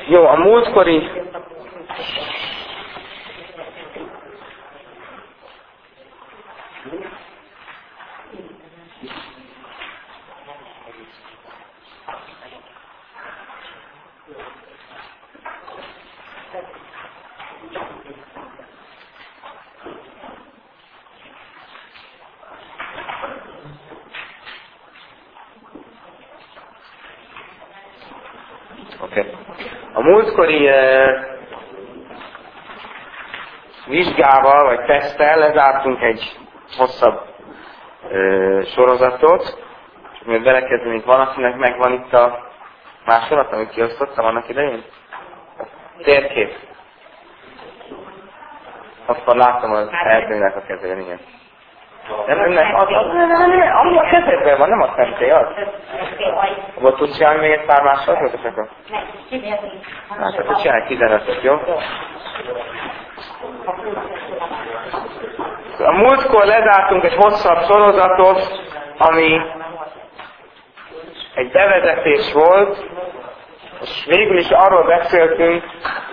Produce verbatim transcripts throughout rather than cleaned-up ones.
Jó, a múltkori Okay. A múltkori uh, vizsgával, vagy teszttel lezártunk egy hosszabb uh, sorozatot, és miért belekezdünk, valakinek megvan itt a másolat, amit kiosztottam annak idején? Térkép. Akkor láttam az Erdőnek a kezében, igen. Nem, nem, nem, az, az, nem, nem, nem, ami a kezedben van, nem a szentély, az. Abban tudsz csinálni még egy pár másolatot, akkor? Hát, akkor csinálj tizenötöt, jó? A múltkor lezártunk egy hosszabb sorozatot, ami egy bevezetés volt, és végül is arról beszéltünk,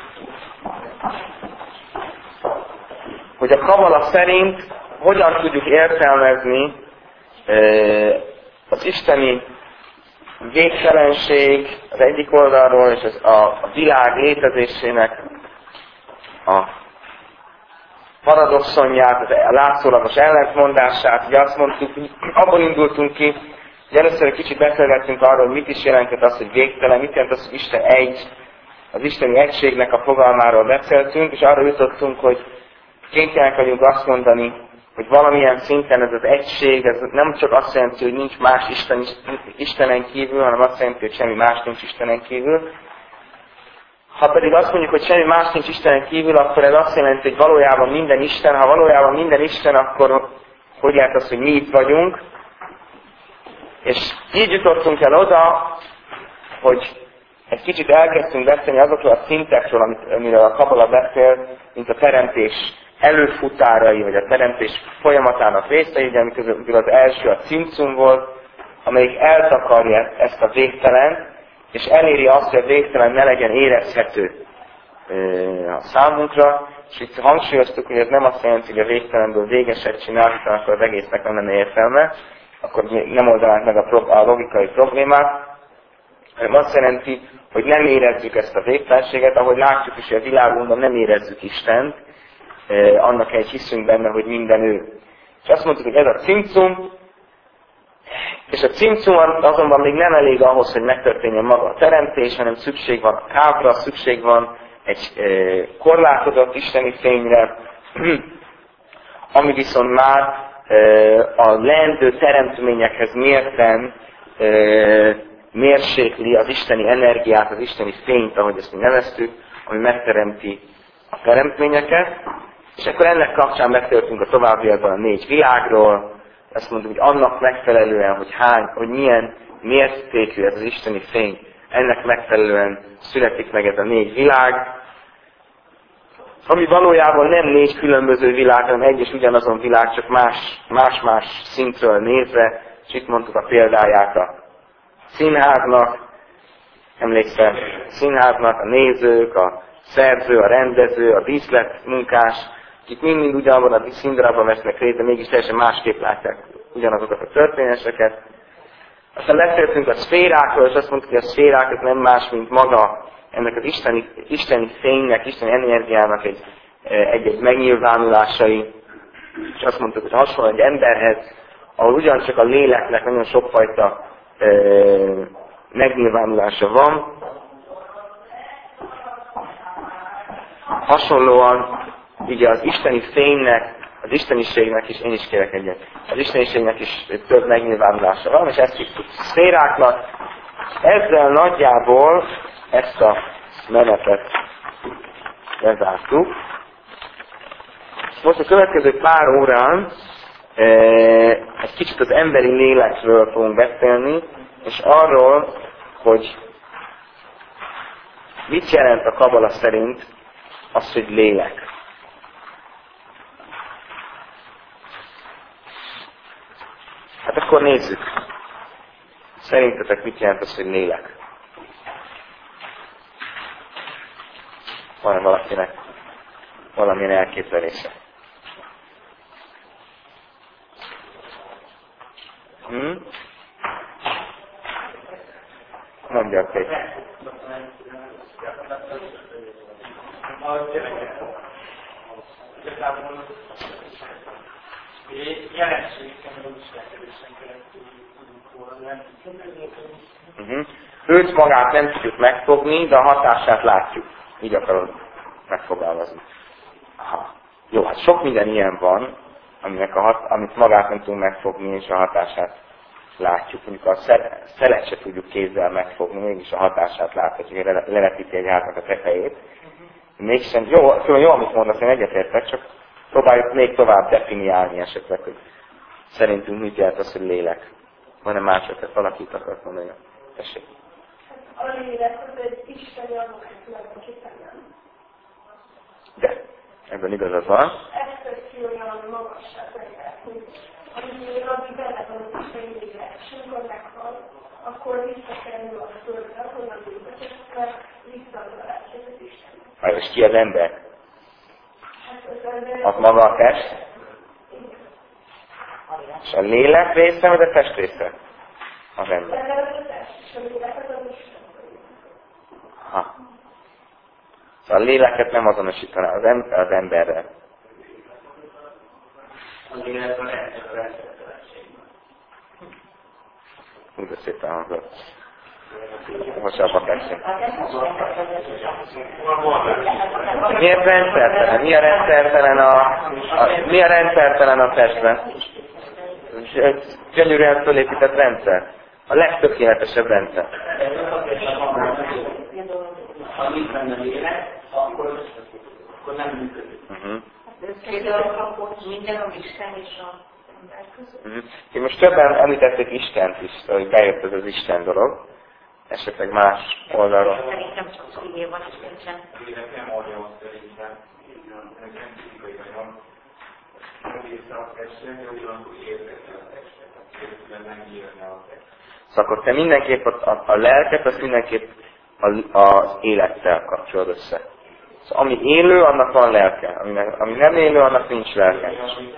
hogy a kabala szerint hogyan tudjuk értelmezni az isteni végtelenség az egyik oldalról, és az a, a világ létezésének a paradoxonját, a látszólagos ellentmondását. Ugye azt mondtuk, hogy abból indultunk ki, hogy először egy kicsit beszélgettünk arról, hogy mit is jelentett az, hogy végtelen, mit jelent az, hogy Isten egy, az isteni egységnek a fogalmáról beszéltünk, és arra jutottunk, hogy kénytelenek vagyunk azt mondani, hogy valamilyen szinten ez az egység, ez nem csak azt jelenti, hogy nincs más Isten, Istenen kívül, hanem azt jelenti, hogy semmi más nincs Istenen kívül. Ha pedig azt mondjuk, hogy semmi más nincs Istenen kívül, akkor ez azt jelenti, hogy valójában minden Isten. Ha valójában minden Isten, akkor hogy lehet az, hogy mi itt vagyunk. És így jutottunk el oda, hogy egy kicsit elkezdtünk beszélni azokról a szintekről, amit, amiről a kabala beszél, mint a teremtés előfutárai, vagy a teremtés folyamatának részei, ugye amikor az első a cimcum volt, amelyik eltakarja ezt a végtelen, és eléri azt, hogy a végtelen ne legyen érezhető a számunkra, és itt hangsúlyoztuk, hogy ez nem azt jelenti, hogy a végtelenből végeset csinálni, akkor az egésznek nem lenne értelme, akkor nem oldanánk meg a, pro- a logikai problémát, hanem azt jelenti, hogy nem érezzük ezt a végtelenséget, ahogy látjuk is, hogy a világunkban nem érezzük Istent, eh, annak egy hiszünk benne, hogy minden ő. És azt mondtuk, hogy ez a cimcum, és a cimcum azonban még nem elég ahhoz, hogy megtörténjen maga a teremtés, hanem szükség van a kápra, szükség van egy eh, korlátozott isteni fényre, ami viszont már eh, a leendő teremtményekhez mérten eh, mérsékli az isteni energiát, az isteni fényt, ahogy ezt mi neveztük, ami megteremti a teremtményeket. És akkor ennek kapcsán beszéltünk a továbbiakban a négy világról, azt mondtuk, hogy annak megfelelően, hogy hány, hogy milyen mértékű ez az isteni fény, ennek megfelelően születik meg ez a négy világ, ami valójában nem négy különböző világ, hanem egy és ugyanazon világ, csak más-más szintről nézve, és itt mondtuk a példáját a színháznak, emlékszel, a színháznak, a nézők, a szerző, a rendező, a díszletmunkás, akik mind-mind ugyanabban a színdarabban vesznek részt, de mégis teljesen másképp látják ugyanazokat a történéseket. Aztán beszéltünk a szférákról, és azt mondtuk, hogy a szférák ez nem más, mint maga ennek az isteni, isteni fénynek, isteni energiának egy, egy-egy megnyilvánulásai. És azt mondtuk, hogy hasonló egy emberhez, ahol ugyancsak a léleknek nagyon sokfajta e, megnyilvánulása van. Hasonlóan ugye az isteni fénynek, az isteniségnek is, én is kérek egyet, az isteniségnek is több megnyilvánulása van, és ezt hívtuk szféráknak. Ezzel nagyjából ezt a menetet lezártuk. Most a következő pár órán e, egy kicsit az emberi lélekről fogunk beszélni, és arról, hogy mit jelent a kabala szerint az, hogy lélek. Hát akkor nézzük. Szerintetek mit jelent az, hogy lélek? van valakinek valamilyen elképzelése. Hm? Mondjak egy. Uh-huh. Őt magát nem tudjuk megfogni, de a hatását látjuk. Így akarod megfogalmazni. Aha. Jó, hát sok minden ilyen van, aminek a hat, amit magát nem tudunk megfogni, és a hatását látjuk. Mondjuk a szelet se tudjuk kézzel megfogni, mégis a hatását láthatjuk, hogy lelepíti egy háznak a tetejét. Mégsem, jó, szóval jó, amit mondasz, én egyetértek, csak próbáljuk még tovább definiálni esetleg, hogy szerintünk mit jelent az, hogy lélek. Van-e másodnak valakit akart mondani? Tessék. A lélek az egy isteni adókat tulajdonképpen. De, ebben igazad van. Ezt teszi olyan magasságra, hogy addig benne van az isteni lélek, és amikor meghal, akkor visszakerül a földre, ahonnan ültet, és akkor visszaadva az Istennek. Hát, és ki az ember? Az maga a test? És a lélek része, vagy a test része? Az ember. Ha. Szóval a léleket nem azonosítaná az, em- az emberrel. Úgy de szépen hangzott. Hosszabbak leszünk. Miért rendszertelen? Mi a rendszertelen a, a, mi a rendszertelen a testben? Ez gyönyörűen fölépített rendszer. A legtökéletesebb rendszer. Ha nincs benne lélek, akkor, akkor nem működik. Uh-huh. Minden a Isten és a ember között. Uh-huh. Most többen említették Istent is, hogy bejött ez az Isten dolog. Esetleg más oldalról. Szerintem csak szívé van, és nincsen. Lélek nem olyan szerintem. Nem fizikai nagyon. Része a testre, de ugyanakkor érdekli a testet. Értelen nem írni a testet. Szóval akkor te mindenképp a, a, a lelket, azt mindenképp a, az élettel kapcsolod össze. Szóval ami élő, annak van lelke. Ami, ami nem élő, annak nincs lelke.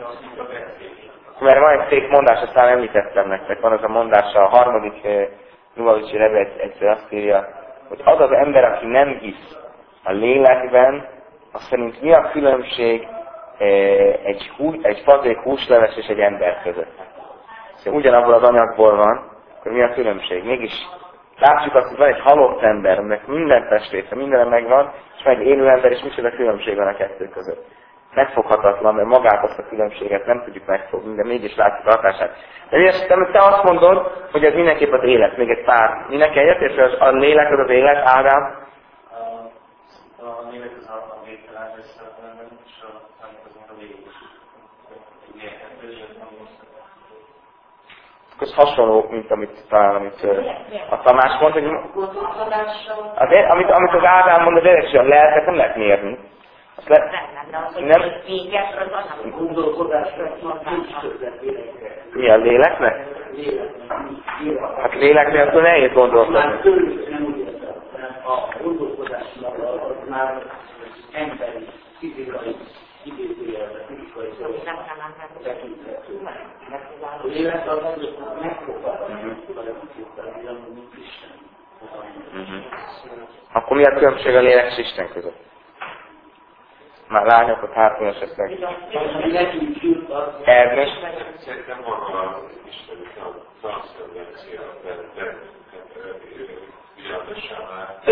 Mert van egy szép mondás, aztán említettem nektek. Van az a mondás, a harmadik Lubavicsi Rebbe egyszer azt írja, hogy az az ember, aki nem hisz a lélekben, azt szerint mi a különbség egy, hú, egy fazék húsleves és egy ember között. Szóval ugyanabból az anyagból van, akkor mi a különbség? Mégis látjuk azt, hogy van egy halott ember, aminek minden testrésze, minden megvan, és van egy élő ember, és micsoda különbség van a kettő között. Megfoghatatlan, mert magát azt a különbséget nem tudjuk megfogni, de mégis látjuk a hatását. De miért te azt mondod, hogy ez mindenképp az élet, még egy pár. Mindenki egyetért, hogy a lélek az az élet, Ádám? A lélek az a végtelen összevetlenben, és a lélek az a végig. Ez hasonló, mint amit talán, amit a Tamás mond, hogy azért, amit, amit az Ádám mond, az érdekes, hogy a lelket nem lehet mérni. Le, nem, de az, hogy nem. véges, az annak Gondolkodásra nincs között Mi a léleknek? Hát lélek nélkül nehéz gondolkodni. Már tőlük nem úgy értem, hanem a gondolkodásnak az már emberi, fizikai, idézőjelben, fizikai tekinthető. A lélek az megfogható, mint Isten. Akkor mi a különbség a lélek és Isten között? Már lányok, ott hátul esetleg. Ernest? Szerintem maga az isteni transzcendencia, de világosan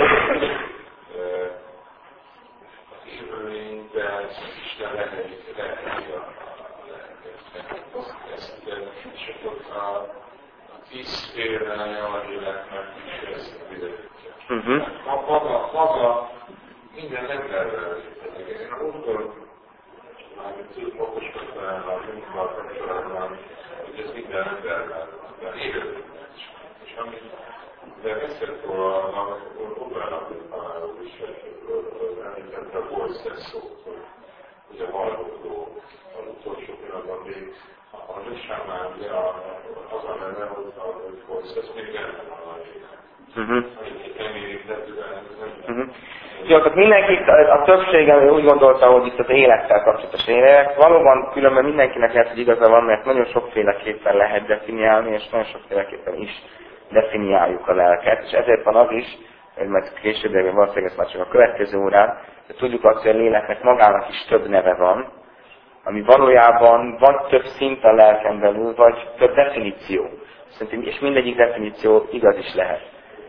az élőlény, de az Isten lehelyezi a lelket. És akkor a tíz félre a léleknek is ezt videótja. Maga, maga minden emberrel. Én akkor, amit tudok okoskodni a munkkal kapcsolatban, hogy ez minden emberrel élő. És amit de beszélt róla a operáról is, említette a Voice szót, hogy a hallgató az utolsó pillanatban még a nősámán, ugye az a neve, hogy a Voice még benne van a lényeg. Amit nem érintett, de ez nem Jó, tehát mindenki, a, a többségen úgy gondolta, hogy itt az élettel kapcsolatos élek. Valóban különben mindenkinek lehet, hogy igaza van, mert nagyon sokféleképpen lehet definiálni, és nagyon sokféleképpen is definiáljuk a lelket. És ezért van az is, hogy majd később, de valószínűleg ezt már csak a következő órán, de tudjuk azt, hogy a léleknek magának is több neve van, ami valójában vagy több szint a lelken belül, vagy több definíció. Szerintem, és mindegyik definíció igaz is lehet.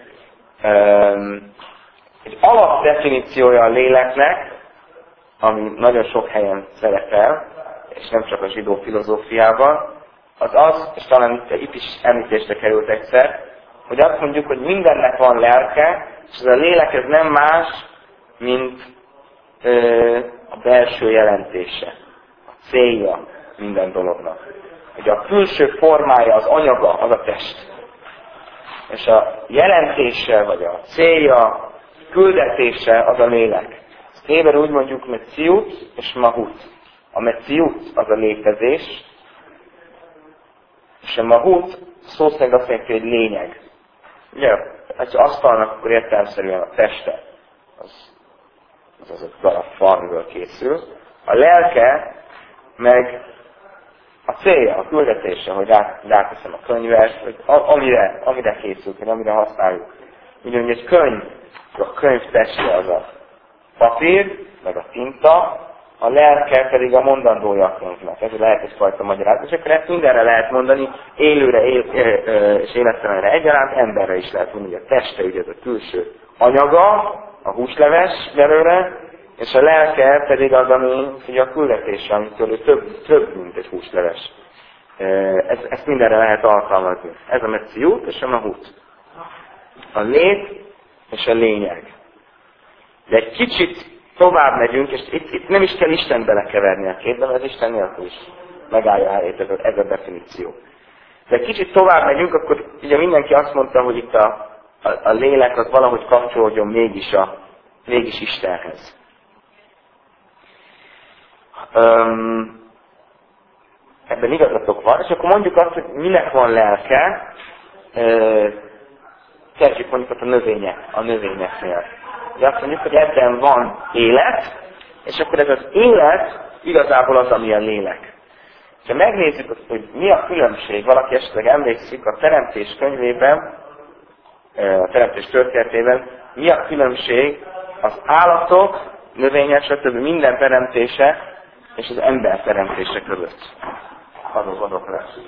Um, egy alapdefiníciója a léleknek, ami nagyon sok helyen szerepel, és nem csak a zsidó filozófiában, az az, és talán itt, itt is említésre került egyszer, hogy azt mondjuk, hogy mindennek van lelke, és ez a lélek ez nem más, mint ö, a belső jelentése, a célja minden dolognak. Hogy a külső formája, az anyaga, az a test. És a jelentése, vagy a célja, küldetése az a lélek. Ezt héberül úgy mondjuk metziut és mahut. A metziut az a létezés, és a mahut szó szerint azt jelenti, hogy lényeg. Ugye, ha asztalnak, akkor értelemszerűen a teste, az az, az a darab fa, amiből készül. A lelke meg a célja, a küldetése, hogy ráteszem a könyvet, hogy amire, amire készült, vagy amire használjuk. Ugyanúgy egy könyv, a könyv teste az a papír, meg a tinta, a lelke pedig a mondandója a könyvnek. Ez lehet egyfajta magyarázat, és akkor ezt mindenre lehet mondani, élőre él, és élettelenre egyaránt, emberre is lehet mondani, hogy a teste ugye ez a külső anyaga, a húsleves belőle, és a lelke pedig az, ami ugye a küldetése, amitől több, több, mint egy húsleves. Ez, ezt mindenre lehet alkalmazni. Ez a metziut és a mahut. A lét és a lényeg. De egy kicsit tovább megyünk, és itt, itt nem is kell Isten belekeverni a képbe, mert az Isten nélkül is megállja helyét ez a, ez a definíció. De egy kicsit tovább megyünk, akkor ugye mindenki azt mondta, hogy itt a, a, a lélek az valahogy kapcsolódjon mégis, a, mégis Istenhez. Um, ebben igazatok van, és akkor mondjuk azt, hogy minek van lelke, uh, kezdjük mondjuk a növények, a növényeknél. De azt mondjuk, hogy ebben van élet, és akkor ez az élet igazából az, ami a lélek. Ha megnézzük, hogy mi a különbség, valaki esetleg emlékszik a Teremtés könyvében, a Teremtés történetében, mi a különbség az állatok, növények, stb. Minden teremtése és az ember teremtése között. Azok azok lesz.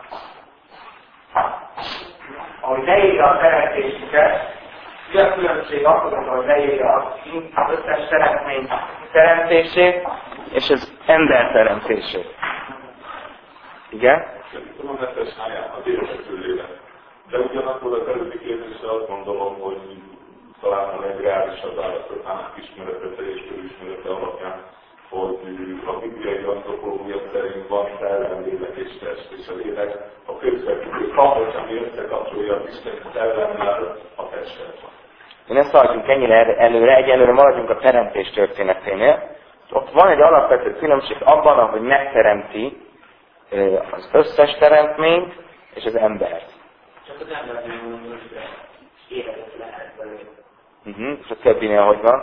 Ahogy leírja a teremtésüket, mi a különbség akkor, amikor leírja az összes teremtmény teremtését és az ember teremtését. Igen? Tudom, hogy ezt a déleső lélek. De ugyanakkor az előbbi kérdésre azt gondolom, hogy talán a legreálisabb állatok ismerete és fölismerete alapján, hogy a bibliai antropológia szerint van szellem, lélek és test, és a lélek a közvetítő kapcsolat, ami összekapcsolja az Isten szellemmel a testet. Én ezt hagyjunk ennyire előre, egyelőre maradjunk a teremtés történeténél. Ott van egy alapvető különbség abban, ahogy megteremti az összes teremtményt és az embert. Csak az embernek mondom, hogy életet lehet belőle. Uh-huh. És a többinél hogy van?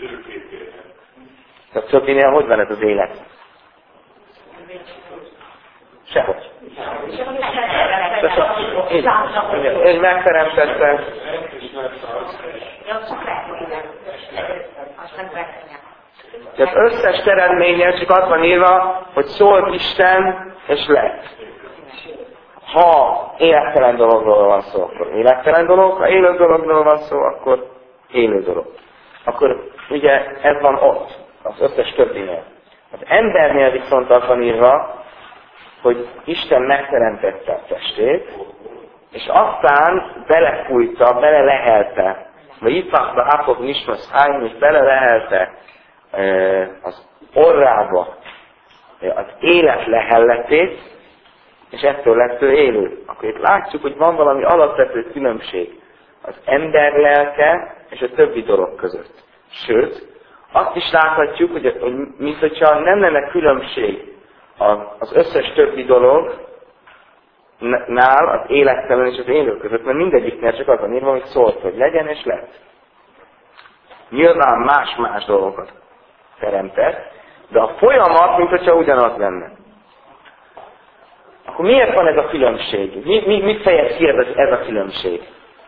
A többinél hogy van ez az élet? Sehogy. Ő megteremtette. Tehát összes teremtménnyel csak az van írva, hogy szólt Isten, és lett. Ha élettelen dologról van szó, akkor élettelen dolog, ha élő dologról van szó, akkor élő dolog. Akkor ugye ez van ott, az összes többinél. Az embernél viszont az van írva, hogy Isten megteremtette a testét, és aztán belefújta, belelehelte, vagy itt van a Apok Nismas Hány, és belelehelte az orrába az élet lehelletét, és ettől lett ő élő. Akkor itt látjuk, hogy van valami alapvető különbség az ember lelke és a többi dolog között. Sőt, azt is láthatjuk, hogy, hogy mint hogyha nem lenne különbség az összes többi dolognál, az élettelen és az élő között, mert mindegyiknél csak az van írva, hogy szólt, hogy legyen és lett. Nyilván más-más dolgokat teremtett, de a folyamat, mint hogyha ugyanaz lenne. Akkor miért van ez a különbség? Mi, mi, mit fejez ki ez, ez a különbség?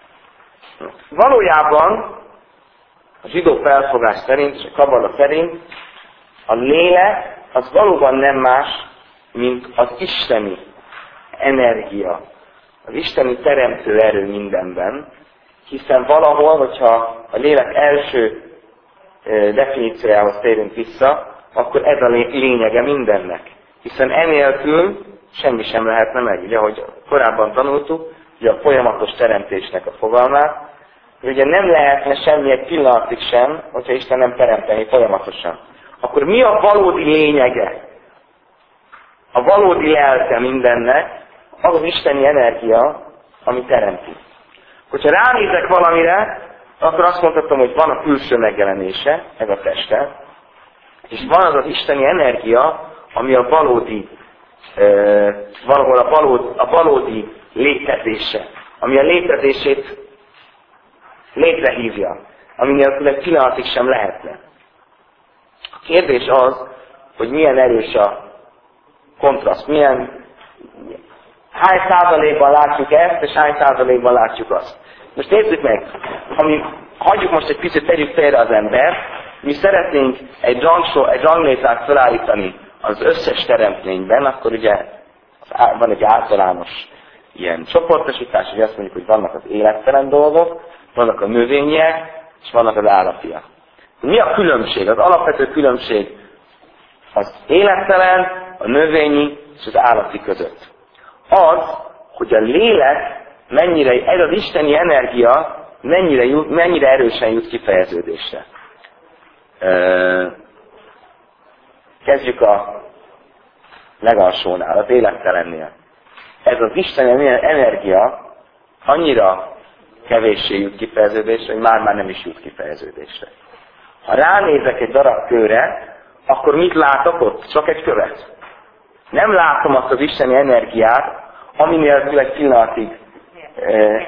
Valójában a zsidó felfogás szerint, és a kabala szerint a lélek az valóban nem más, mint az isteni energia, az isteni teremtő erő mindenben, hiszen valahol, hogyha a lélek első definíciójához térünk vissza, akkor ez a lényege mindennek. Hiszen enélkül semmi sem lehetne meg. Ugye, ahogy korábban tanultuk, ugye a folyamatos teremtésnek a fogalmát, hogy ugye nem lehetne semmi egy pillanatig sem, hogyha Isten nem teremteni folyamatosan. Akkor mi a valódi lényege? A valódi lelke mindennek, az az isteni energia, ami teremti. Hogyha ránézek valamire, akkor azt mondhatom, hogy van a külső megjelenése, ez a teste, és van az az isteni energia, ami a valódi, e, valahol a valódi, a valódi létezése, ami a létezését létrehívja, ami nélkül egy pillanatig sem lehetne. A kérdés az, hogy milyen erős a kontraszt, milyen, hány százalékban látjuk ezt, és hány százalékban látjuk azt. Most nézzük meg, ha mi hagyjuk most egy picit, tegyük félre az ember, mi szeretnénk egy, rangsor, egy ranglétrát felállítani az összes teremtményben, akkor ugye van egy általános ilyen csoportosítás, hogy azt mondjuk, hogy vannak az élettelen dolgok, vannak a növények, és vannak az állatiak. Mi a különbség? Az alapvető különbség az élettelen, a növényi és az állati között. Az, hogy a lélek mennyire, ez az isteni energia mennyire, jut, mennyire erősen jut kifejeződésre. Kezdjük a legalsónál, az élettelennél. Ez az isteni energia annyira kevéssé jut kifejeződésre, hogy már-már nem is jut kifejeződésre. Ha ránézek egy darab kőre, akkor mit látok ott? Csak egy követ. Nem látom azt az isteni energiát, ami nélkül egy pillanatig. Eh,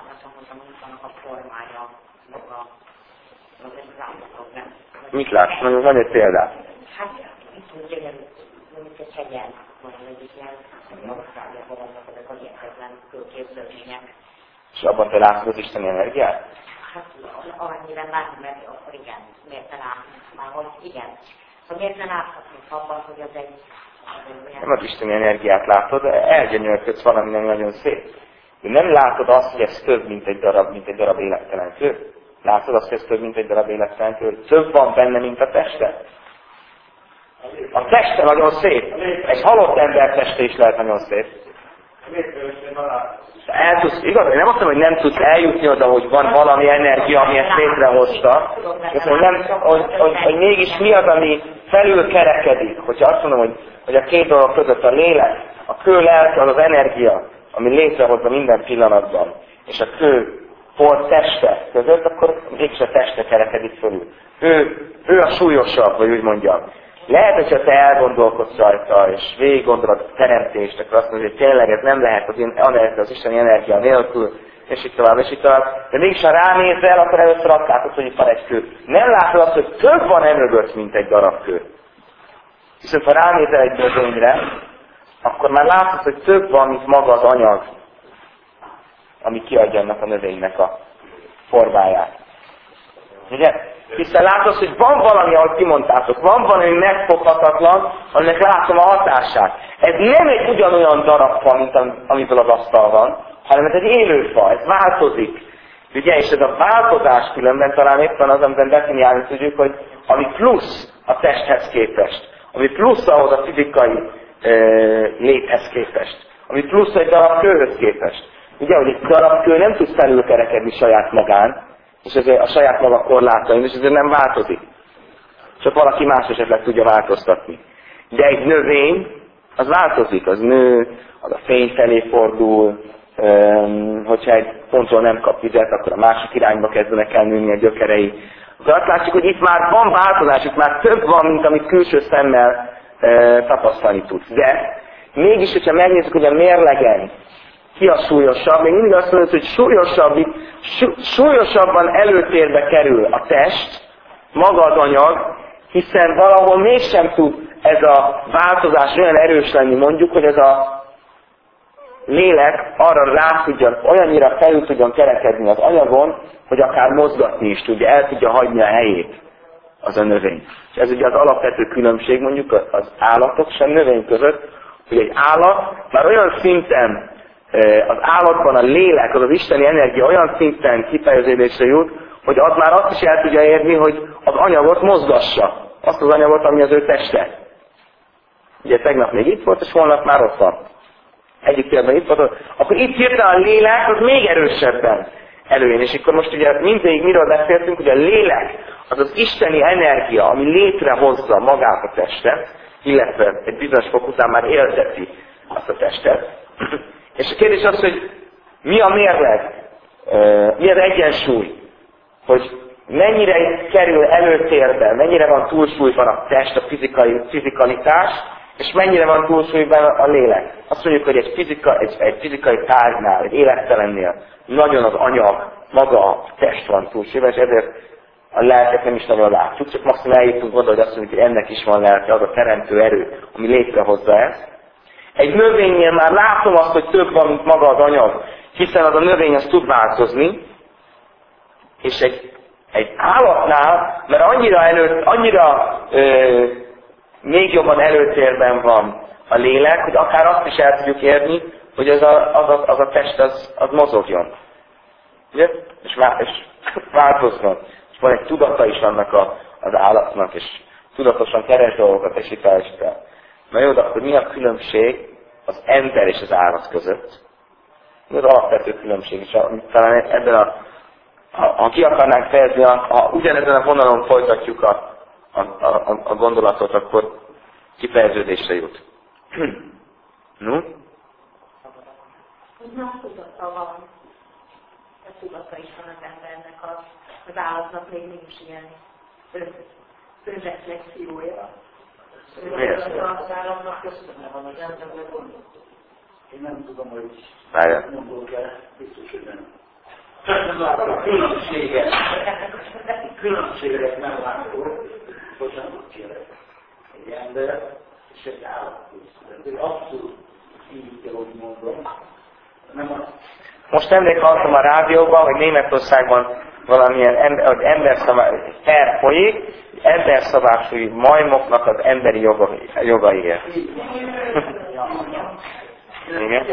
mit látsz? Van egy példát. Hát, itt ugye, mint egy hegyen, van egy ilyen magasságban vannak ezek a hihetetlen kőképződmények. És abban te látod az isteni energiát? Hát, annyira látom, mert akkor igen, miért ne látni? Már hogy igen. Szóval miért ne láthatnék abban, hogy az egy... Nem az isteni energiát látod, elgyönyörködsz valami nem nagyon szép. De nem látod azt, hogy ez több, mint egy darab, mint egy darab élettelen kő. Látod azt, hogy ez több, mint egy darab élettelen kő. Több van benne, mint a teste. A teste nagyon szép. Egy halott ember teste is lehet nagyon szép. El tudsz, igaz, én nem azt mondom, hogy nem tudsz eljutni oda, hogy van valami energia, ami ezt létrehozta. Hogy, nem, hogy, hogy, hogy mégis mi az, ami felül kerekedik. Hogyha azt mondom, hogy, hogy a két dolog között a lélek, a kő lelke az az energia, ami létrehozza minden pillanatban, és a kő for teste között, akkor mégis a teste kerekedik fölül. Ő, ő a súlyosabb, hogy úgy mondjam. Lehet, hogyha te elgondolkodsz rajta, és végig gondolod a teremtést, akkor azt mondod, hogy tényleg ez nem lehet az, az, az isteni energia nélkül, és így tovább, és így tovább. De mégis, ha ránézel, akkor először azt látod, hogy itt van egy kő. Nem látod azt, hogy több van emögött, mint egy darab kő. Viszont ha ránézel egy növényre, akkor már látod, hogy több van, mint maga az anyag, ami kiadja annak a növénynek a formáját. Ugye? Hiszen látod, hogy van valami, ahogy kimondtátok, van valami megfoghatatlan, aminek látom a hatását. Ez nem egy ugyanolyan darabfa, mint amiből az asztal van, hanem ez egy élőfa, ez változik. Ugye, és ez a változás különben talán éppen az, amiben definiálni tudjuk, hogy ami plusz a testhez képest, ami plusz ahhoz a fizikai e, léthez képest, ami plusz egy darab kőhöz képest. Ugye, hogy egy darab kő nem tud felülkerekedni saját magán, és ezért a saját maga korlátain, és ezért nem változik. Csak valaki más esetleg tudja változtatni. De egy növény, az változik, az nő, az a fény felé fordul, öm, hogyha egy pontról nem kap vizet, akkor a másik irányba kezdenek el nőni a gyökerei. Akkor azt látjuk, hogy itt már van változás, itt már több van, mint amit külső szemmel e, tapasztalni tudsz. De mégis, hogyha megnézzük, hogy a mérlegen ki a súlyosabb, még mindig azt mondod, hogy súlyosabb itt súlyosabban előtérbe kerül a test, maga az anyag, hiszen valahol mégsem tud ez a változás olyan erős lenni, mondjuk, hogy ez a lélek arra rá tudjon, olyannyira felül tudjon kerekedni az anyagon, hogy akár mozgatni is tudja, el tudja hagyni a helyét az a növény. És ez ugye az alapvető különbség mondjuk az állatok és a növény között, hogy egy állat már olyan szinten, az állatban a lélek, az az isteni energia olyan szinten kifejezésre jut, hogy az már azt is el tudja érni, hogy az anyagot mozgassa. Azt az anyagot, ami az ő teste. Ugye tegnap még itt volt, és holnap már ott van. Egyik térben itt volt, akkor itt hirtelen a lélek az még erősebben előjön. És akkor most ugye mindvégig miről beszéltünk, hogy a lélek az az isteni energia, ami létrehozza magát a testet, illetve egy bizonyos fok után már élteti azt a testet. És a kérdés az, hogy mi a mérleg, mi az egyensúly, hogy mennyire kerül előtérbe, mennyire van túlsúlyban a test, a fizikai, fizikalitás, és mennyire van túlsúlyban a lélek. Azt mondjuk, hogy egy, fizika, egy, egy fizikai tárgynál, egy élettelennél nagyon az anyag, maga a test van túlsúlyban, és ezért a lelket nem is nagyon látjuk, csak maximum eljutunk oda, hogy azt mondjuk, hogy ennek is van lelke, az a teremtő erő, ami létrehozza ezt. Egy növénynél már látom azt, hogy több van, mint maga az anyag, hiszen az a növény az tud változni, és egy, egy állatnál, mert annyira, előtt, annyira ö, még jobban előtérben van a lélek, hogy akár azt is el tudjuk érni, hogy az a, az a, az a test az, az mozogjon. Ugye? És, és változzon. És van egy tudata is annak a, az állatnak, és tudatosan keres dolgokat, és itt el, és itt el. Na jó, de akkor mi a különbség az ember és az állat között? Mi az alapvető különbség? És talán ebben a, ha, ha ki akarnánk fejezni, ha, ha ugyanezen a vonalon folytatjuk a, a, a, a gondolatot, akkor kifejeződésre jut. No? Nem tudata van. A tudata is van az embernek, az, az állatnak még nincs ilyen önreflexiója. Az állatnak köszönöm van az embernek gondol. Én nem tudom, hogy Várjál. biztos, hogy nem. A különbséget, különbséget nem látok, bocsánat kérek, egy ember és egy állat között. Abszolút így, ahogy mondom, nem az. Most nemrég hallottam a rádióban, hogy Németországban valamilyen ember, hogy emberszabás, per folyik, emberszabású majmoknak az emberi jogai, jogaiért. Igen?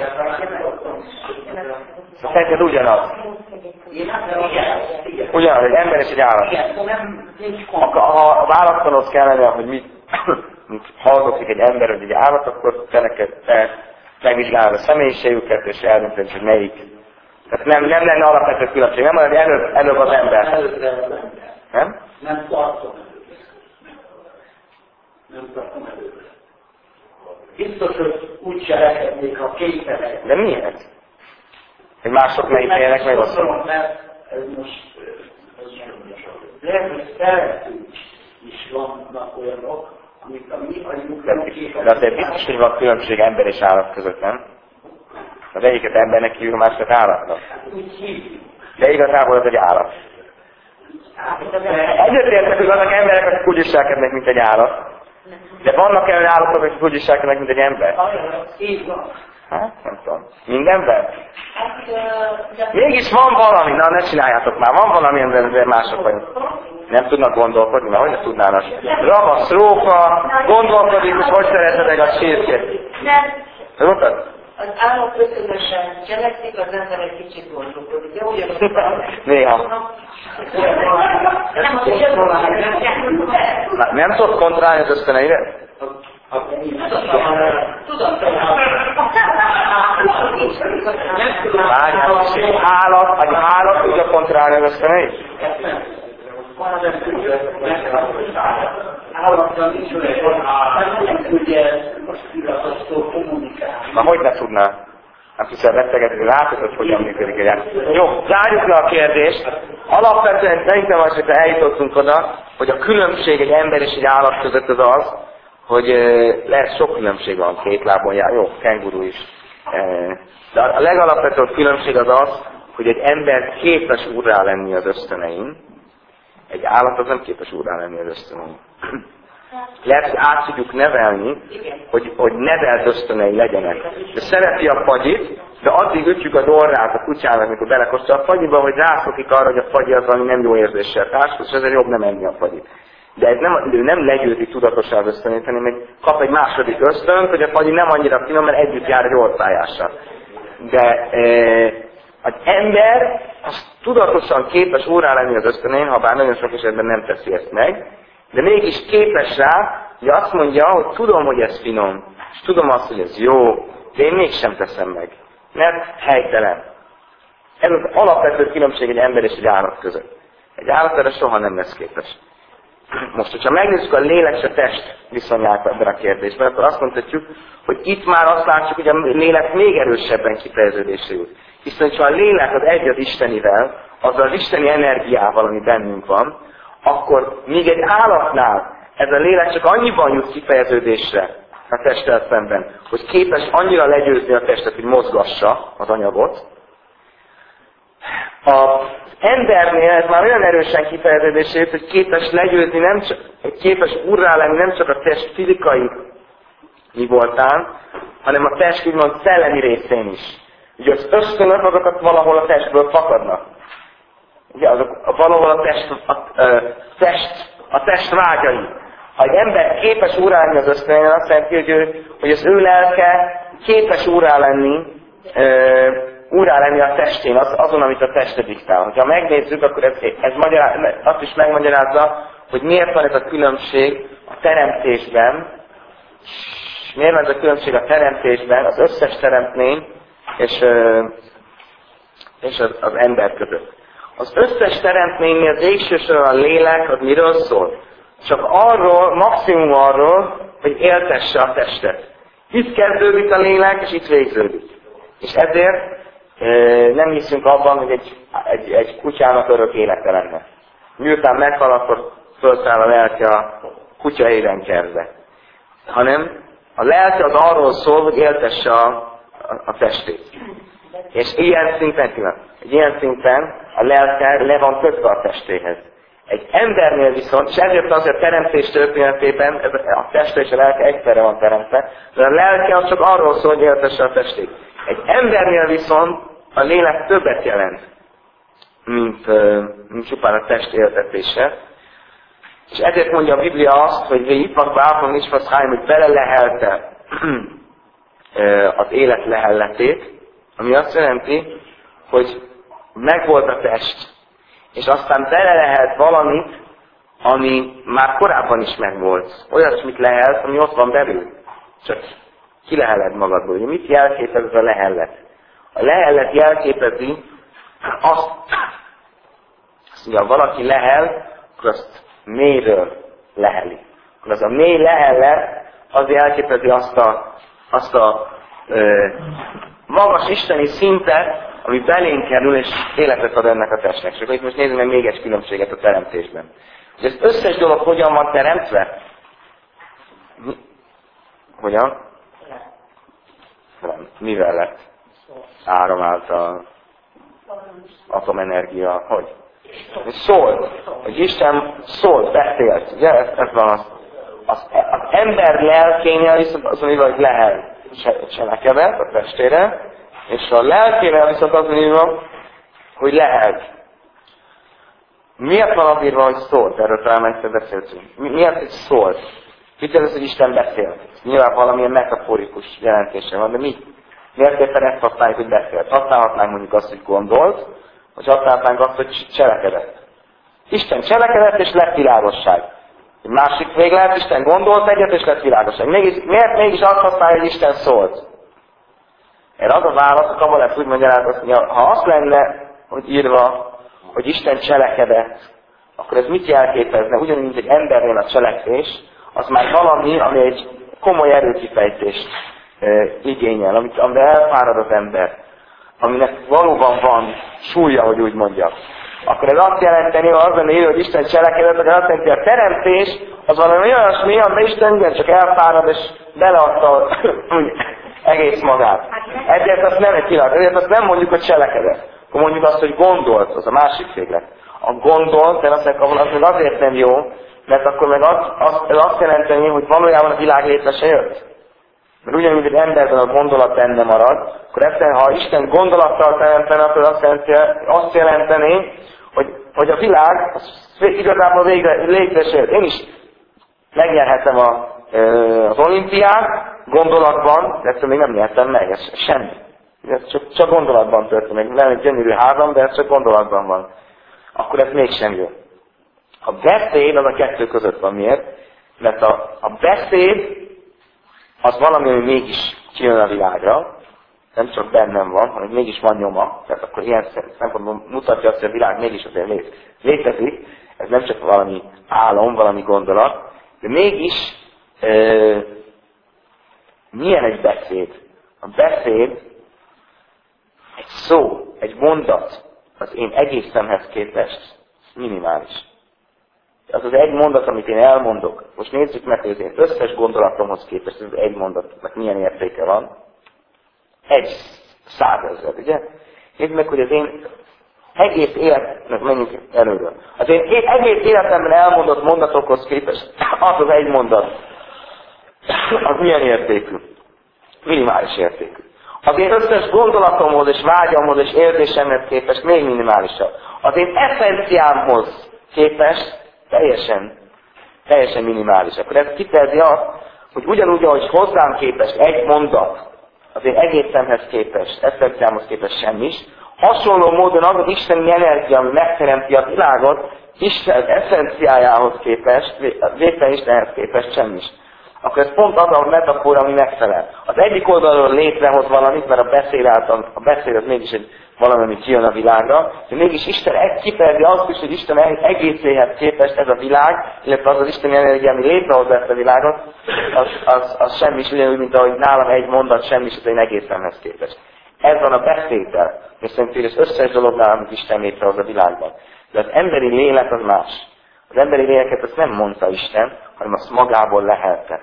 Szerinted ugyanaz. Ugyanaz, egy ember és egy állat. Ha választanod kellene, hogy mit, mit hallgatik egy ember, vagy egy állat, akkor te neked te megvizsgálod a személyiségüket, és eldöntöd, hogy melyik. Tehát nem, nem lenne alapvető különbség, nem olyan előbb, előbb az ember. Nem? Nem tartom előre. Nem tartom előre. Biztos, hogy úgy cselekednék, ha képtelenek. De miért? Hogy mások melyik élnek meg azt mondom? Mert ez most lehet, hogy szeretünk is vannak olyanok, amit a mi agyunknak képes. De azért biztos, hogy van különbség ember és állat között, nem? Az egyiket embernek hívjuk, a másikat állatnak. Úgy hívjuk. De igazából ez egy állat. Egyetértek, hogy vannak emberek, akik úgy viselkednek, mint egy állat. De vannak olyan állatok, akik úgy viselkednek, mint egy ember? Így van. Hát, nem tudom. Mindenben? Mégis van valami, na ne csináljátok már, van valami, amiben mások vagyunk. Nem tudnak gondolkodni, mert hogy ne tudnának. Ravasz róka, gondolkodik, hogy hogy szeretedek a sírkét. Tudod? Az állat ösztönösen cselekszik, az ember egy kicsit gondolkodik. De ugyanaz. Néha. Nem az ugyanaz. Nem tudod kontrollálni az ösztöneire? Várjál, és egy állat, egy állat tudja kontrollálni az ösztöneit? Állattal nincs olyan, nem tudja azt kommunikálni. Na, hogy ne tudná? Nem tudsz rettegetni, látod, hogy hogyan működik egy állat. Jó, zárjuk le a kérdést. Alapvetően szerintem az, hogy eljutottunk oda, hogy a különbség egy ember és egy állat között az az, hogy lehet sok különbség van, két lábon jár, jó, kenguru is. De a legalapvetőbb különbség az az, hogy egy ember képes úrrá lenni az ösztönein, egy állat az nem képes úrrá lenni az ösztönein. Lehet, hogy át tudjuk nevelni, hogy, hogy nevelt ösztönei legyenek. De szereti a fagyit, de addig ütjük az orrát a kutyának, amikor belekostol a fagyiba, hogy rászokik arra, hogy a fagyi az valami nem jó érzéssel társul, és ezért jobb nem enni a fagyit. De ez nem, ő nem legyőzi tudatosan az ösztönét, hanem egy, kap egy második ösztönt, hogy a fagyi nem annyira finom, mert együtt jár egy orrpályással. De e, az ember az tudatosan képes órá lenni az ösztönén, ha bár nagyon sok esetben nem teszi ezt meg, de mégis képes rá, hogy azt mondja, hogy tudom, hogy ez finom, és tudom azt, hogy ez jó, de én mégsem teszem meg, mert helytelen. Ez az alapvető különbség egy ember és egy állat között. Egy állat erre soha nem lesz képes. Most, hogyha megnézzük a lélek és a test viszonyát ebben a kérdésben, akkor azt mondhatjuk, hogy itt már azt látjuk, hogy a lélek még erősebben kifejeződésre jut. Hiszen, ha a lélek az egy az Istenivel, azzal az isteni energiával, ami bennünk van, akkor míg egy állatnál ez a lélek csak annyiban jut kifejeződésre a testtel szemben, hogy képes annyira legyőzni a testet, hogy mozgassa az anyagot. Az embernél ez már olyan erősen kifejeződésre jut, hogy képes legyőzni, nem csak, képes urrá lenni nem csak a test fizikai mi voltán, hanem a test úgymond szellemi részén is. Ugye az ösztönök azokat valahol a testből fakadnak. Ugye azok valahol a test, a, a, test, a test vágyai. Ha egy ember képes úrá lenni az ösztönén, azt jelenti, hogy, ő, hogy az ő lelke képes úrá lenni, ö, úrá lenni a testén, az, azon, amit a teste diktál. Ha megnézzük, akkor ez, ez magyaráz, azt is megmagyarázza, hogy miért van ez a különbség a teremtésben, miért van ez a különbség a teremtésben, az összes teremtmény és, ö, és az, az ember között. Az összes teremtménynél az végső soron a lélek, az miről szól? Csak arról, maximum arról, hogy éltesse a testet. Itt kezdődik a lélek, és itt végződik. És ezért e, nem hiszünk abban, hogy egy, egy, egy kutyának örök élete lenne. Miután meghal, akkor fölszáll a lelke a kutya édenkertbe. Hanem a lelke az arról szól, hogy éltesse a, a, a testét. És ilyen szinten, egy ilyen szinten a lelke le van kötve a testéhez. Egy embernél viszont, és ezért azért a teremtés történetében a teste és a lelke egyszerre van teremtve, de a lelke az csak arról szól, hogy éltesse a testét. Egy embernél viszont a lélek többet jelent, mint, mint csupán a test éltetése. És ezért mondja a Biblia azt, hogy itt van bárhol is van, hogy belelehelte az élet lehelletét, ami azt jelenti, hogy megvolt a test, és aztán bele lehet valamit, ami már korábban is megvolt. Olyasmit lehet, ami ott van belül. Csak kileheled magadból. Ugye mit jelképez ez a lehellet? A lehellet jelképezi azt, azt mondja, ha valaki lehel, akkor azt mélyről leheli. Akkor az a mély lehellet, az jelképezi azt a, azt a ö, magas isteni szintet, ami belénk kerül, és életet ad ennek a testnek. És akkor itt most nézzük meg még egy különbséget a teremtésben. Hogy az összes dolog hogyan van teremtve? Hogyan? Nem. Mivel lett? Áram által, atomenergia, hogy? Szólt. Hogy Isten szólt, beszélt. Ugye? Ez, ez van az. Az, az ember lelkénél viszont az, hogy lehel cselekedet a testére, és a lelkénél viszont az mondja, hogy lehet. Miért van az írva, hogy szólt? Erről talán egyszer beszéltünk. Miért, hogy szólt? Mit jelent, hogy Isten beszélt? Nyilván valamilyen metaforikus jelentése van, de mi? Miért éppen ezt használjuk, hogy beszélt? Használhatnánk mondjuk azt, hogy gondolt, vagy használhatnánk azt, hogy cselekedett. Isten cselekedett, és lett világosság. Egy másik véglet, Isten gondolt egyet, és lett világosság. Mégis, miért mégis azt használja, hogy Isten szólt? Erre az a válasz, a Kabala ezt úgy magyarázott, hogy ha azt lenne, hogy írva, hogy Isten cselekedett, akkor ez mit jelképezne? Ugyanúgy, mint egy embernél a cselekvés, az már valami, ami egy komoly erőkifejtést e, igényel, amit, amivel elfárad az ember, aminek valóban van súlya, hogy úgy mondjak. Akkor ez azt jelenteni, ha az lenne írva, hogy Isten cselekedett, akkor azt jelenti, hogy a teremtés az valami olyasmi, amiben Isten igen csak elfárad, és beleadta egész magát. Ezért azt nem egy pillanat, ezért azt nem mondjuk, hogy cselekedett. Akkor mondjuk azt, hogy gondolt, az a másik véglet. A gondolt, de azt mondjuk, az még azért nem jó, mert akkor meg az, az, ez azt jelenteni, hogy valójában a világ létre se jött. Mert ugyanúgy, hogy emberben a gondolat benne marad, akkor ezt, ha Isten gondolattal teremtene, akkor azt jelenti, azt jelenteni, hogy, hogy a világ az igazából végre létre se jött. Én is megnyerhetem a, az olimpiát gondolatban, de ezt még nem nyertem meg, ez semmi. Ez csak, csak gondolatban történik. Nem egy gyönyörű három, de ez csak gondolatban van. Akkor ez mégsem jó. A beszéd az a kettő között van. Miért? Mert a, a beszéd az valami, ami mégis kijön a világra, nem csak bennem van, hanem mégis van nyoma. Tehát akkor ilyen szempontból mutatja azt, hogy a világ mégis azért lét, létezik. Ez nem csak valami álom, valami gondolat, de mégis e, milyen egy beszéd? A beszéd egy szó, egy mondat az én egészemhez képest minimális. Az az egy mondat, amit én elmondok. Most nézzük meg, hogy az én összes gondolatomhoz képest ez egy mondatnak milyen értéke van. Egy százezer, ugye? Nézzük meg, hogy az én egész életemnek menjünk előről. Az én egész életemben elmondott mondatokhoz képest az az egy mondat, az milyen értékű? Minimális értékű. Az én összes gondolatomhoz és vágyamhoz és érzésemhez képest még minimálisabb. Az én eszenciámhoz képest teljesen, teljesen minimális. Akkor ez kifejezi azt, hogy ugyanúgy, ahogy hozzám képest egy mondat, az én egészemhez képest, eszenciámhoz képest semmis, hasonló módon az az isteni energia, ami megteremti a világot, Isten eszenciájához képest, végtelen Istenhez képest semmis. Akkor ez pont az a metafora, ami megfelel. Az egyik oldalról létrehoz valamit, mert a beszél által, a beszél az mégis egy valami, ami kijön a világra, de mégis Isten kifejezi azt is, hogy Isten egészéhez képest ez a világ, illetve az az Isten energia, ami létrehozza ezt a világot, az, az, az semmis, ugyanúgy, mint ahogy nálam egy mondat semmis az én egészemhez képest. Ez van a beszéddel, és szerintem az összes dolognál, amit Isten létrehoz a világban. De az emberi lélek az más. Az emberi léleket azt nem mondta Isten, hanem azt magából lehelte.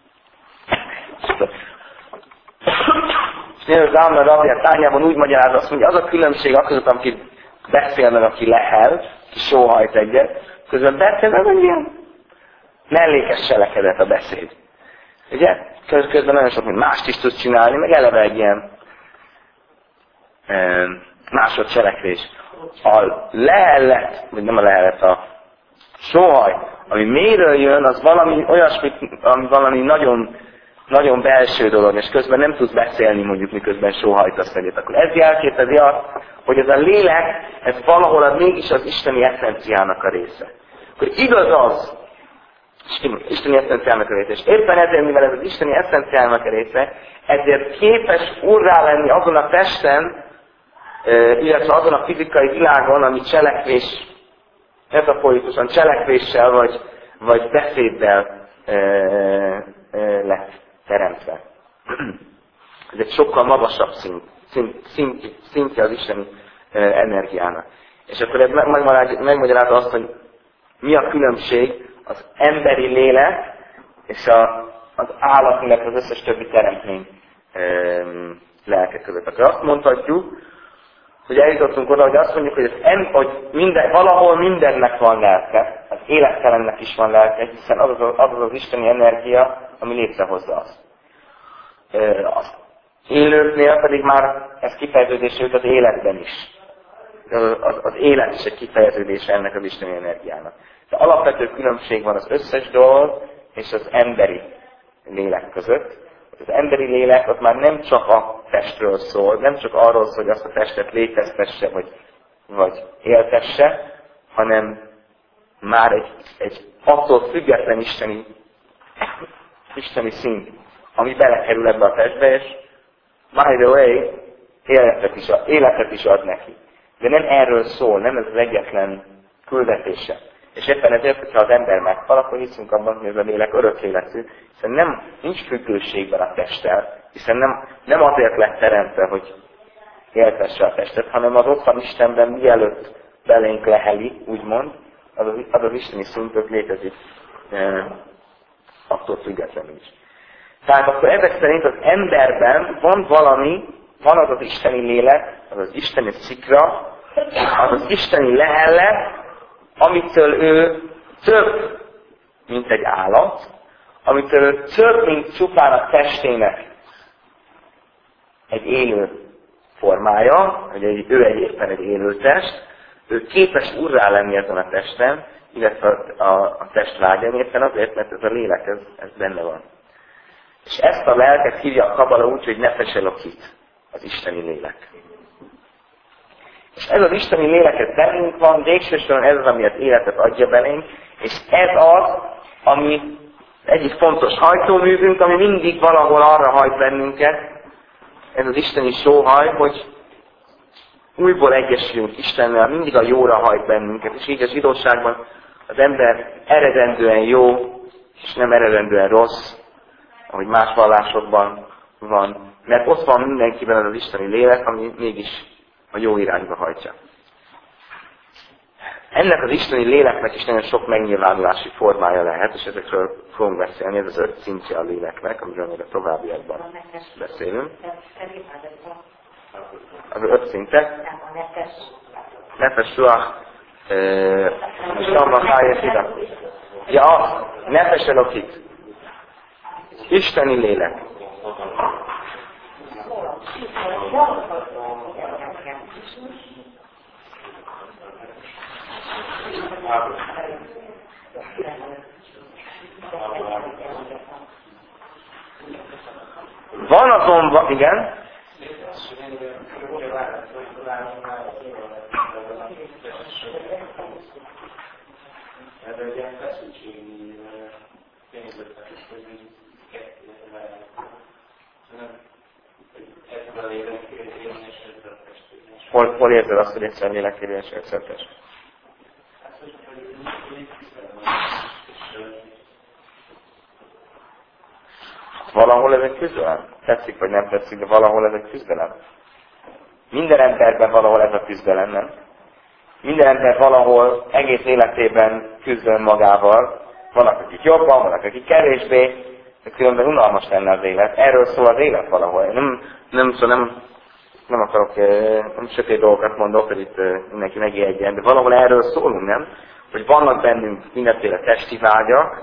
És nézd, az Álma Rabbi a tárgyában úgy magyarázza, azt mondja, az a különbség az között, aki beszél meg, aki lehel, aki sóhajt egyet, közben beszél meg, hogy ilyen mellékes cselekedet a beszéd. Ugye? Közben nagyon sok, mint mást is tudsz csinálni, meg eleve egy ilyen e, másodcselekvés. A lehellet, vagy nem a lehellet, a sóhaj, ami mélyről jön, az valami olyasmi, ami valami nagyon, nagyon belső dolog, és közben nem tudsz beszélni, mondjuk, miközben sóhajtasz egyet. Akkor ez jelképezi azt, hogy ez a lélek, ez valahol az mégis az isteni eszenciának a része. Akkor igaz az, isteni eszenciának a része, és éppen ezért, mivel ez az isteni eszenciának a része, ezért képes úrrá lenni azon a testen, illetve azon a fizikai világon, ami cselekvés, metaforikusan cselekvéssel vagy, vagy beszéddel e, e, lett teremtve. Ez egy sokkal magasabb szint, szint, szint, szintje az isteni e, energiának. És akkor ez megmagyarázza azt, hogy mi a különbség az emberi lélek és a, az állat, illetve az összes többi teremtmény e, lelke között. Akkor azt mondhatjuk, hogy eljutottunk oda, hogy azt mondjuk, hogy, ez, hogy minden, valahol mindennek van lelke, az élettelennek is van lelke, hiszen az az, az az isteni energia, ami létrehozza azt. Az élőknél pedig már ez kifejeződésre jut az életben is. Az, az élet is egy kifejeződése ennek az isteni energiának. De alapvető különbség van az összes dolog és az emberi lélek között. Az emberi lélek az már nem csak a testről szól, nem csak arról szól, hogy azt a testet léteztesse, vagy, vagy éltesse, hanem már egy, egy attól független isteni, isteni szint, ami belekerül ebbe a testbe, és by the way, életet is, életet is ad neki. De nem erről szól, nem ez az egyetlen küldetése. És éppen ezért, hogyha az ember meghal, akkor hiszünk abban, hogy ez a lélek örök életű, hiszen nem, nincs függőségben a testtel, hiszen nem, nem azért lett teremtve, hogy éltesse a testet, hanem az ott van Istenben, mielőtt belénk leheli, úgymond, az az, az, az isteni szintök létezik e, attól függetlenül is. Tehát akkor ezek szerint az emberben van valami, van az az isteni lélek, az az isteni szikra, az az isteni lehellet, amitől ő több, mint egy állat, amitől ő több, mint csupán a testének egy élő formája, hogy egy, ő egy éppen egy élő test, ő képes urrá lenni ezen a testen, illetve a, a, a test vágyán éppen azért, mert ez a lélek, ez, ez benne van. És ezt a lelket hívja a kabala úgy, hogy nefesh elokit, az isteni lélek. És ez az isteni léleket bennünk van, végsősorban ez az, ami az életet adja belénk, és ez az, ami egyik fontos hajtóművünk, ami mindig valahol arra hajt bennünket, ez az isteni sóhaj, hogy újból egyesülünk Istennel, mindig a jóra hajt bennünket, és így a zsidóságban az ember eredendően jó, és nem eredendően rossz, ahogy más vallásokban van, mert ott van mindenkiben az, az isteni lélek, ami mégis a jó irányba hajtja. Ennek az isteni léleknek is nagyon sok megnyilvánulási formája lehet, és ezekről fogunk beszélni, ez az öt szintje a léleknek, amiről még a továbbiakban beszélünk. Az öt szinte. Nefesh, ruach, neshama, hája, hida. Ja, az, nefesh elokit. Isteni lélek. Van azonban, igen? Hol, hol érzed azt, hogy egyszer lélekérvényes, egyszer test? Valahol ez egy küzdelem. Tetszik vagy nem tetszik, de valahol ez egy küzdelem. Minden emberben valahol ez a küzdelem, nem? Minden ember valahol egész életében küzdön magával. Vannak, akik jobban, vannak, akik kevésbé, de különben unalmas lenne az élet. Erről szól az élet valahol. Nem, nem, szóval nem, nem akarok, nem sötét dolgokat mondok, hogy itt mindenki megijedjen, de valahol erről szólunk, nem? Hogy vannak bennünk mindenféle testi vágyak,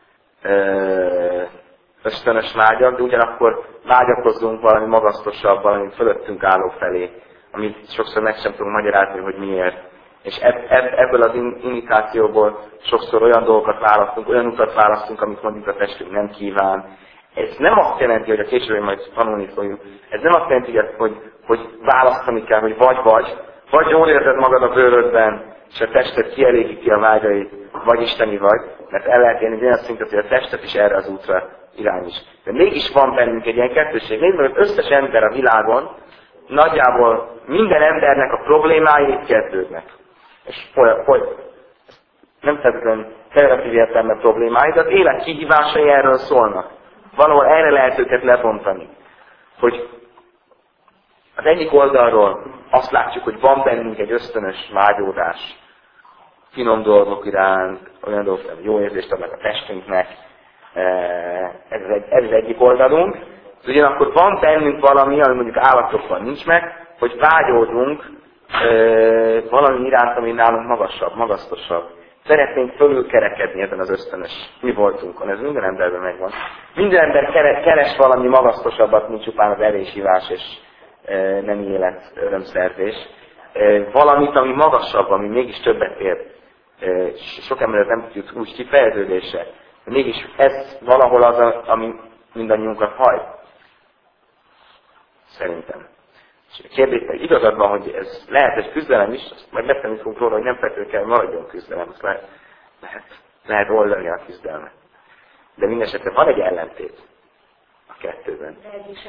ösztönös vágyak, de ugyanakkor vágyakozzunk valami magasztosabb, valami fölöttünk álló felé, amit sokszor meg sem tudunk magyarázni, hogy miért. És ebb, ebb, ebből az indikációból sokszor olyan dolgokat választunk, olyan utat választunk, amit mondjuk a testünk nem kíván. Ez nem azt jelenti, hogy a később majd tanulni fogjuk, ez nem azt jelenti, hogy, hogy választani kell, hogy vagy-vagy, vagy jól érzed magad a bőrödben, és a tested kielégíti a vágyait, vagy isteni vagy, mert el lehet érni egy olyan szintet, hogy a testet is erre az útra irányít. De mégis van bennünk egy ilyen kettőség. Nézd meg, az összes ember a világon, nagyjából minden embernek a problémái itt kezdődnek. És foly, foly, nem feltétlenül negatív értelemben problémái, de az élet kihívásai erről szólnak. Valahol erre lehet őket lebontani. Hogy az egyik oldalról azt látjuk, hogy van bennünk egy ösztönös vágyódás, finom dolgok iránt, olyan dolgok, hogy jó érzést adnak a testünknek, ez az, egy, ez az egyik oldalunk. Ugyanakkor van bennünk valami, ami mondjuk állatokban nincs meg, hogy vágyódunk valami iránt, ami nálunk magasabb, magasztosabb. Szeretnénk fölülkerekedni ezen az ösztönös mi voltunkon, ez minden emberben megvan. Minden ember keres valami magasztosabbat, mint csupán az evésivás és nem élet örömszerzés. Valamit, ami magasabb, ami mégis többet ér. Sok ember nem jut úgy kifejeződése. De mégis ez valahol az, ami mindannyiunkat hajt. Szerintem. És a kérdés, hogy igazad van, hogy ez lehet egy küzdelem is, azt majd beszélni fogunk róla, hogy nem feltétlenül kell maradjon küzdelem, azt lehet, lehet, lehet oldani a küzdelmet. De mindesetre van egy ellentét a kettőben.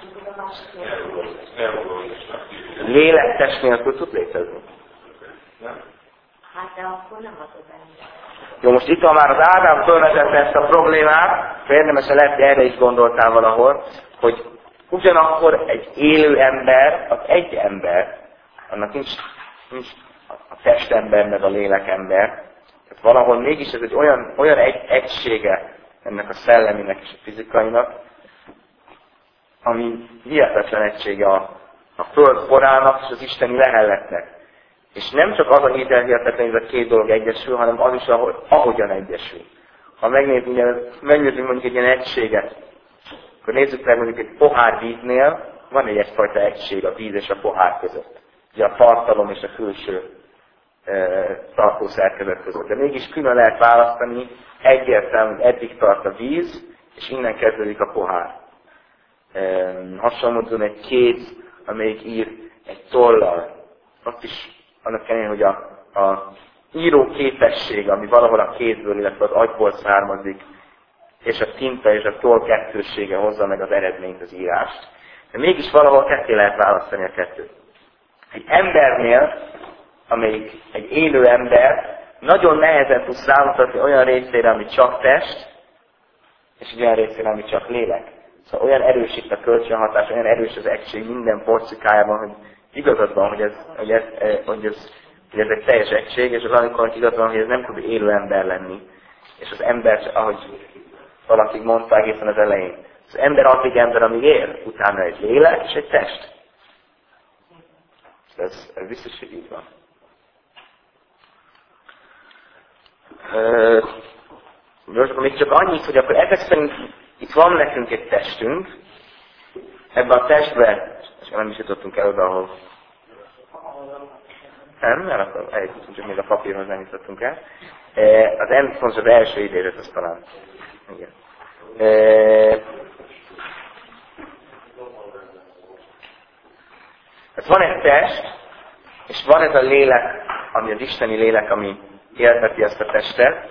Lélek test nélkül tud létezni. Hát de akkor nem az az ember. Jó, most itt van már az Ádám fölvetette ezt a problémát, érdemesen lehet, hogy erre is gondoltál valahol, hogy ugyanakkor egy élő ember, az egy ember, annak nincs, nincs a testember, meg a lélekember. Tehát valahol mégis ez egy olyan, olyan egy egysége ennek a szelleminek és a fizikainak, ami hihetetlen egysége a, a föld porának és az isteni lehelletnek. És nem csak az a hihetetlen, hogy ez a két dolog egyesül, hanem az is, ahogy, ahogyan egyesül. Ha megnézzük, megnézzük mondjuk egy ilyen egységet, akkor nézzük meg mondjuk egy pohár víznél, van egy egyfajta egység a víz és a pohár között. Ugye a tartalom és a külső e, tartószerkezet között. De mégis külön lehet választani, egyértelmű, eddig tart a víz, és innen kezdődik a pohár. E, hasonlóan egy kéz, amelyik ír egy tollal. Ott is annak ellenére, hogy a, a író képesség, ami valahol a kézből, illetve az agyból származik, és a tinta és a toll kettőssége hozza meg az eredményt, az írást. De mégis valahol ketté lehet választani a kettőt. Egy embernél, amelyik egy élő ember, nagyon nehezen tudsz rámutatni olyan részére, ami csak test, és olyan részére, ami csak lélek. Szóval olyan erős itt a kölcsönhatás, olyan erős az egység minden porcikájában, hogy igazad van, hogy ez, hogy ez, hogy ez, hogy ez egy teljes egység, és az amikor igaz van, hogy ez nem tud élő ember lenni. És az ember, ahogy valakik mondták egészen az elején, az ember addig ember, amíg él, utána egy lélek és egy test. Ez, ez biztos, hogy így van. Most akkor még csak annyit, hogy akkor ezek szerint itt van nekünk egy testünk, ebben a testben, és nem is jutottunk el oda, ahol nem, mert akkor eljutunk, csak még a papírhoz nem jutottunk el. Az em, fontos az első idézet, az talán. Igen. Hát van egy test, és van ez a lélek, ami az isteni lélek, ami élteti ezt a testet.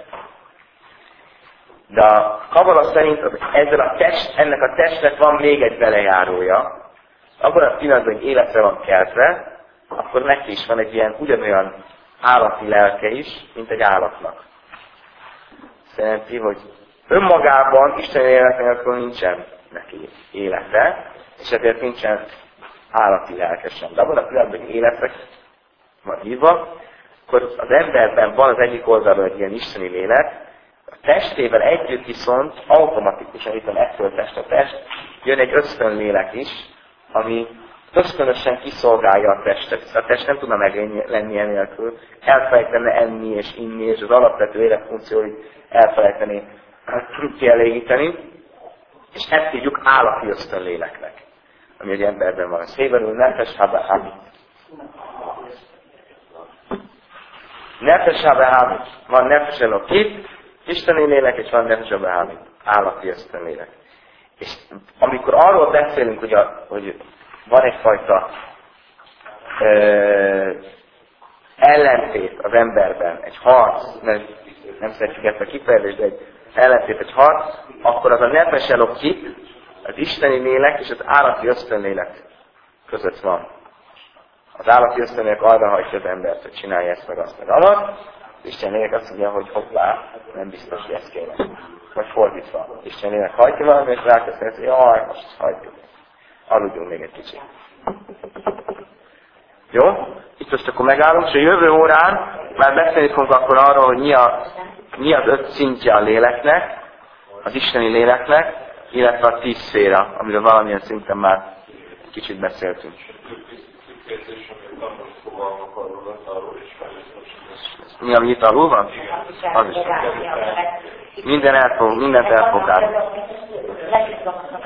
De a kabala szerint az, ezzel a test, ennek a testnek van még egy belejárója. Abban a pillanatban, hogy életre van keltve, akkor neki is van egy ilyen ugyanolyan állati lelke is, mint egy állatnak. Szerint, hogy önmagában isteni lélek nélkül nincsen neki élete, és ezért nincsen állati lelke sem. De abban a pillanatban, hogy életre van hívva, akkor az emberben van az egyik oldalról egy ilyen isteni lélek, a testével együtt viszont automatikusan, hiszen ettől test a test, jön egy ösztönlélek is, ami ösztönösen kiszolgálja a testet. A test nem tudna meglenni enélkül, elfelejtene enni és inni, és az alapvető életfunkcióit elfelejteni kielégíteni, és ezt hívjuk állati ösztönléleknek, ami egy emberben van. Ez héberül nefesh habehamit. Nefesh habehamit. Van nefesh elokit, isteni lélek, és van nefesh habehamit, állati ösztönlélek. És amikor arról beszélünk, hogy, a, hogy van egyfajta ö, ellentét az emberben, egy harc, nem, nem szeretjük ezt a kifejezést, de egy ellentét, egy harc, akkor az a nefesh elokit, az isteni lélek és az állati ösztönlélek között van. Az állati ösztönlélek arra hajtja az embert, hogy csinálja ezt meg azt meg alatt, az isteni lélek azt mondja, hogy hoppá, nem biztos, hogy ezt kéne. Vagy fordítva. Az isteni lélek hajtja valami, és rákezd, hogy jaj, most hagyjuk. Aludjunk még egy kicsit. Jó? Itt most akkor megállunk, és a jövő órán már beszélni fogunk akkor arról, hogy mi, a, mi az öt szintje a léleknek, az isteni léleknek, illetve a tíz szféra, amiről valamilyen szinten már kicsit beszéltünk. Mi, ami itt alul van? Az is. Minden el fog, mindent el fog állni.